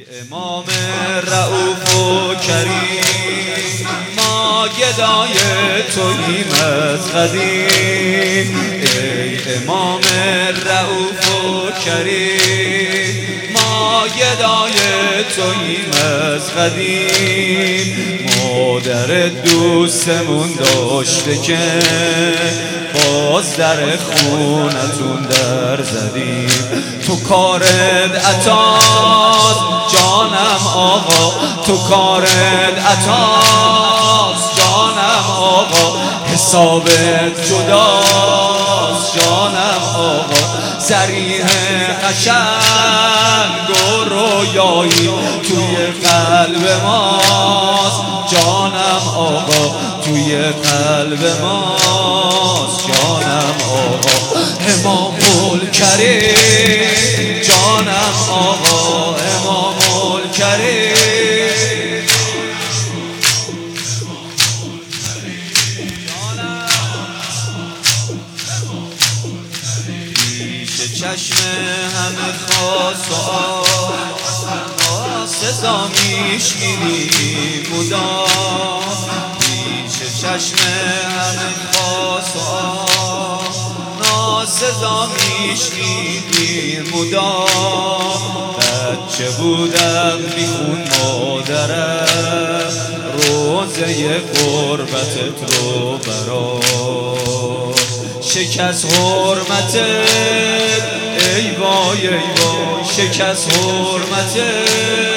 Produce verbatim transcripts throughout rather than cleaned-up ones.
امام رؤوف و کریم ما گدای توییم از قدیم. ای امام رؤوف و کریم ما گدای توییم از قدیم. مادر دوستمون داشته که باز در خونتون در زدیم. تو کارت عطاست جانم آقا، تو کارت عطاست جانم آقا، حسابت جداست جانم آقا. سریح قشنگ و رویایی توی قلب ماست جانم آقا، توی قلب ماست جانم آقا. امام الکریم جانم آقا، امام الکریم پیش چشم همه خاص و آن سزا میشگیری مدام. پیش چشم همه خاص و آن سزا میشنیدی مدام. بچه بودم میخون مادرم روزه قربتت رو برا شکست حرمتت. ای وای ای وای شکست حرمتت،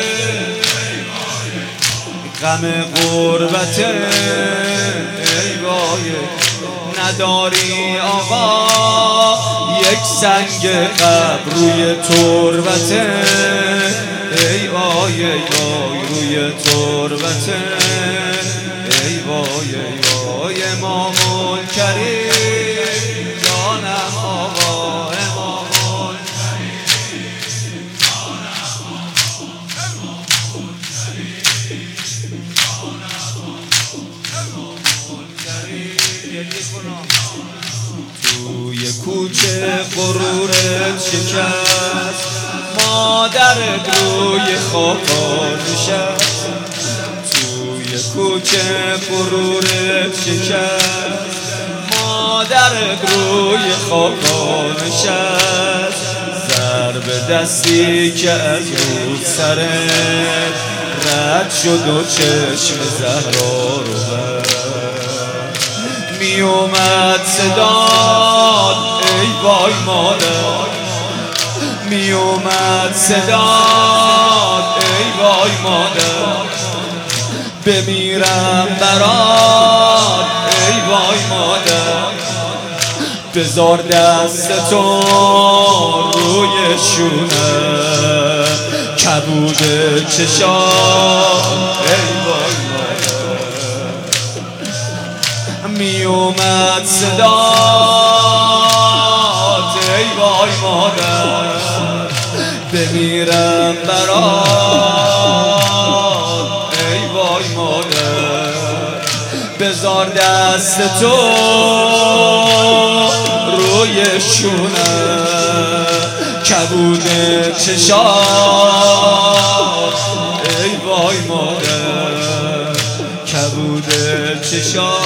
غم غربتت. ای وای نداری آقا یک سنگ قبر روی تربته. ای وای ای وای روی تربته. ای وای ای وای امام الکریم جانم آقا، امام الکریم جانم آقا، امام الکریم جانم آقا. توی کوچه غرورت شکست مادرت روی خاکا نشست. توی کوچه غرورت شکست مادرت روی خاکا نشست. ضرب دستی که از رو سرت رد شد و چشم زهرا رو بست. می اومد صداد ای وای مادر، می اومد صداد ای وای مادر. بمیرم برات ای وای مادر، بذار دستتو روی شونه کبود چشام. ای وای می اومد صدات ای وای مادر، بمیرم برات ای وای مادر. بذار دست تو روی شونه کبود چشات. ای وای مادر کبود چشات.